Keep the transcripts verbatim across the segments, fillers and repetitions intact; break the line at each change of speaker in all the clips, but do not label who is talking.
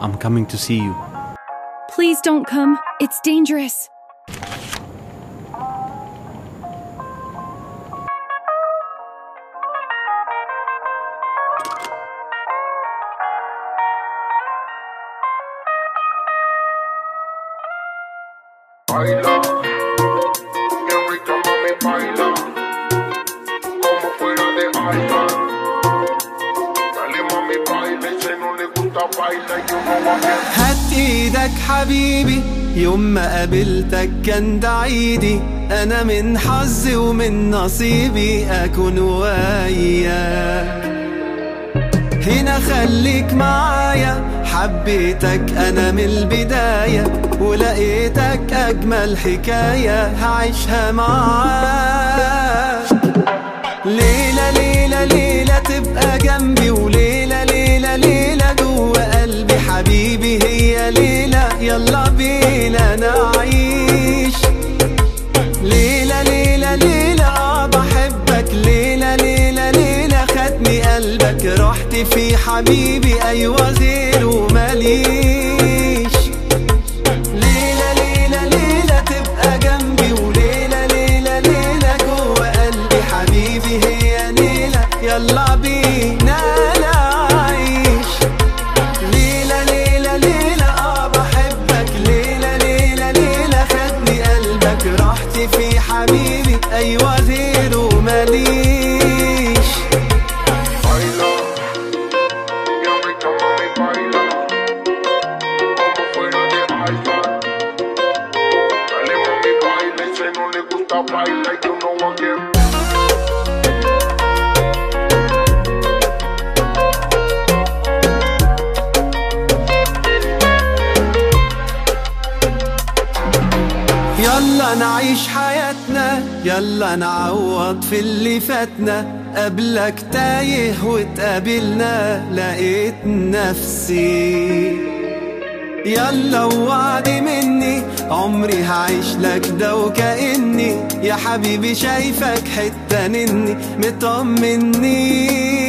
I'm coming to see you.
Please don't come. It's dangerous.
Baila, qué rica mami baila, como fuera de iPad. Dale mami baila, si no le gusta baila, you know I can.
هات ايدك حبيبي، يوم ما قابلتك كان ده عيدي، انا من حظي ومن نصيبي اكون وياك. هنا خليك معايا، حبيتك انا من البداية، ولقيتك اجمل حكاية هعيشها معاك. ليلة ليلة ليلة تبقى جنبي، وليلة ليلة ليلة جوا قلبي حبيبي، هي ليلة يلا بينا نعيش. ليلة ليلة ليلة اه بحبك، ليلة ليلة ليلة خدني قلبك، رحت في حبيبي ايوه غيره ماليش. ليلة ليلة ليلة تبقى جنبي، وليلة ليلة ليلة جوا قلبي حبيبي، هي ليلة يلا بينا نعيش. ليلة ليلة ليلة اه بحبك، ليلة ليلة ليلة خدني قلبك، رحت في حبيبي ايوه غيره ماليش.
Baila, qué rica mami baila, como fuera de iPad. Dale mami baila, si no le gusta baila, you know I can.
يلا نعيش حياتنا، يلا نعوض في اللي فاتنا، قبلك تايه واتقابلنا لقيت نفسي. يلا وعدي مني عمري هعيش لك ده وكأني يا حبيبي شايفك حتة مني مطمني.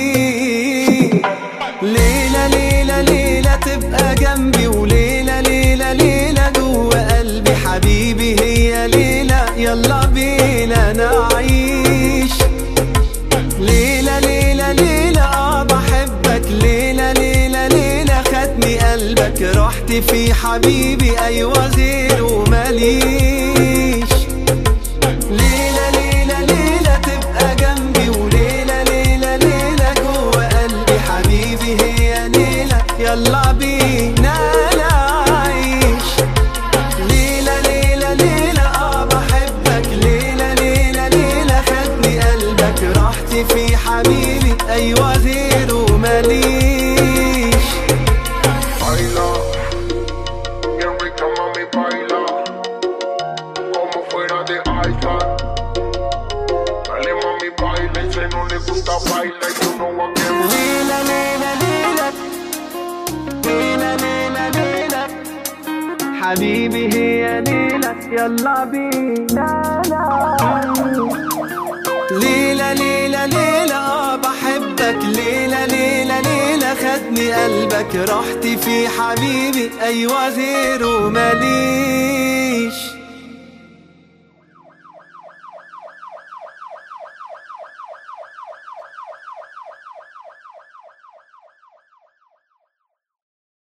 ليلة ليلة ليلة تبقى جنبي، وليلة ليلة ليلة جوا قلبي حبيبي، هي ليلة يلا بينا نعيش. ليلة ليلة ليلة اه بحبك، ليلة ليلة ليلة خدني قلبك، رحت في حبيبي ايوه غيره ماليش. ليلة ليلة ليلة تبقى جنبي، وليلة ليلة ليلة جوا قلبي حبيبي، هي ليلة يلا بينا نعيش. ليلة ليلة ليلة اه بحبك، ليلة ليلة ليلة خدني قلبك، رحت في حبيبي ايوه غيره ماليش.
Baila, qué rica mami baila, como fuera de iPad. Dale mami baila, si no le gusta baila, you know I can.
ليلة ليلة ليلة ليلة ليلة ليلة حبيبي، هي ليلة يلا بينا نعيش. ليلة ليلة ليلة اه بحبك، ليلة ليلة ليلة خدني قلبك، رحت في حبيبي ايوه غيره ماليش.